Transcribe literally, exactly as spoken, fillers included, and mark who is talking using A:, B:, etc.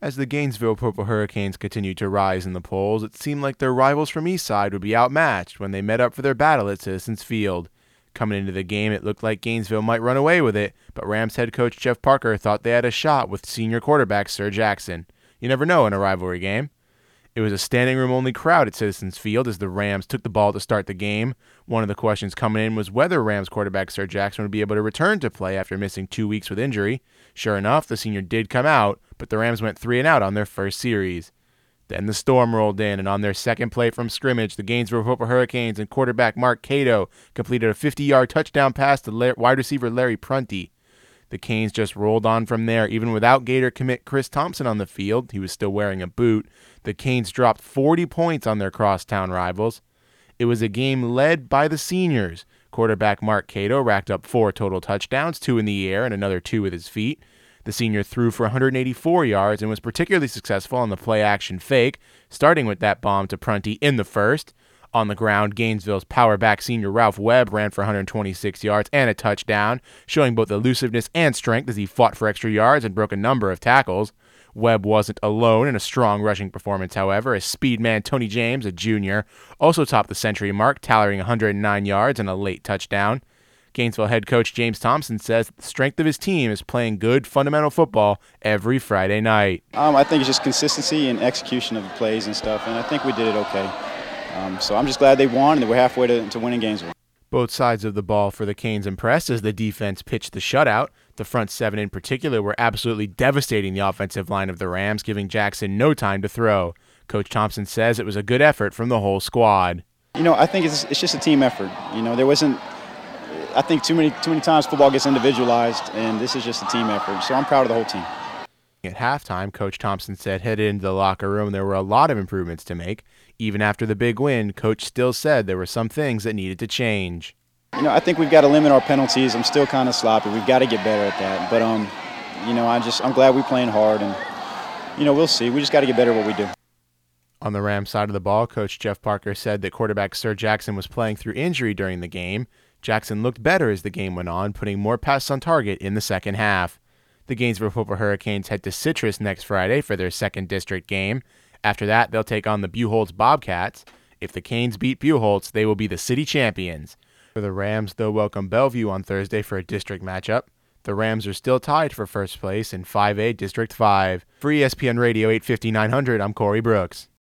A: As the Gainesville Purple Hurricanes continued to rise in the polls, it seemed like their rivals from Eastside would be outmatched when they met up for their battle at Citizens Field. Coming into the game, it looked like Gainesville might run away with it, but Rams head coach Jeff Parker thought they had a shot with senior quarterback Sir Jackson. You never know in a rivalry game. It was a standing room only crowd at Citizens Field as the Rams took the ball to start the game. One of the questions coming in was whether Rams quarterback Sir Jackson would be able to return to play after missing two weeks with injury. Sure enough, the senior did come out, but the Rams went three and out on their first series. Then the storm rolled in, and on their second play from scrimmage, the Gainesville Purple Hurricanes and quarterback Mark Cato completed a fifty-yard touchdown pass to La- wide receiver Larry Prunty. The Canes just rolled on from there, even without Gator commit Chris Thompson on the field. He was still wearing a boot. The Canes dropped forty points on their crosstown rivals. It was a game led by the seniors. Quarterback Mark Cato racked up four total touchdowns, two in the air and another two with his feet. The senior threw for one hundred eighty-four yards and was particularly successful on the play-action fake, starting with that bomb to Prunty in the first. On the ground, Gainesville's power back senior Ralph Webb ran for one hundred twenty-six yards and a touchdown, showing both elusiveness and strength as he fought for extra yards and broke a number of tackles. Webb wasn't alone in a strong rushing performance, however, as speedman Tony James, a junior, also topped the century mark, tallying one hundred nine yards and a late touchdown. Gainesville head coach James Thompson says the strength of his team is playing good fundamental football every Friday night.
B: Um, I think it's just consistency and execution of the plays and stuff, and I think we did it okay. Um, so I'm just glad they won and that we're halfway to, to winning Gainesville.
A: Both sides of the ball for the Canes impressed as the defense pitched the shutout. The front seven in particular were absolutely devastating the offensive line of the Rams, giving Jackson no time to throw. Coach Thompson says it was a good effort from the whole squad.
B: You know, I think it's, it's just a team effort. You know, there wasn't I think too many too many times football gets individualized, and this is just a team effort. So I'm proud of the whole team.
A: At halftime, Coach Thompson said headed into the locker room there were a lot of improvements to make. Even after the big win, Coach still said there were some things that needed to change.
B: You know, I think we've got to limit our penalties. I'm still kind of sloppy. We've got to get better at that. But um, you know, I just I'm glad we're playing hard, and you know, we'll see. We just got to get better at what we do.
A: On the Rams side of the ball, Coach Jeff Parker said that quarterback Sir Jackson was playing through injury during the game. Jackson looked better as the game went on, putting more passes on target in the second half. The Gainesville Purple Hurricanes head to Citrus next Friday for their second district game. After that, they'll take on the Buchholz Bobcats. If the Canes beat Buchholz, they will be the city champions. For the Rams, they'll welcome Bellevue on Thursday for a district matchup. The Rams are still tied for first place in five A District five. For E S P N Radio eight fifty, nine hundred, I'm Corey Brooks.